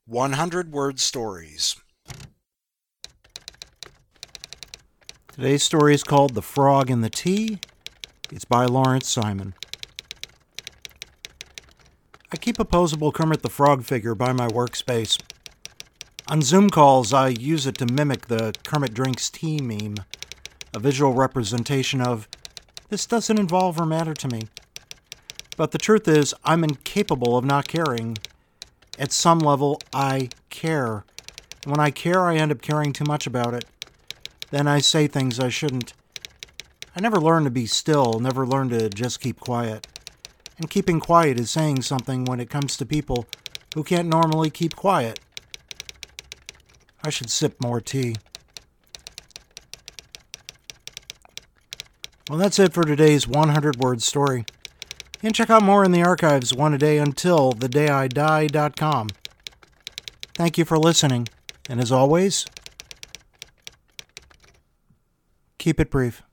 100-word stories. Today's story is called The Frog and the Tea. It's by Lawrence Simon. I keep a posable Kermit the Frog figure by my workspace. On Zoom calls, I use it to mimic the Kermit drinks tea meme, a visual representation of, this doesn't involve or matter to me. But the truth is, I'm incapable of not caring. At some level, I care. And when I care, I end up caring too much about it. Then I say things I shouldn't. I never learned to be still, never learned to just keep quiet. And keeping quiet is saying something when it comes to people who can't normally keep quiet. I should sip more tea. Well, that's it for today's 100-word story. You can check out more in the archives one a day until thedayidie.com. Thank you for listening, and as always, keep it brief.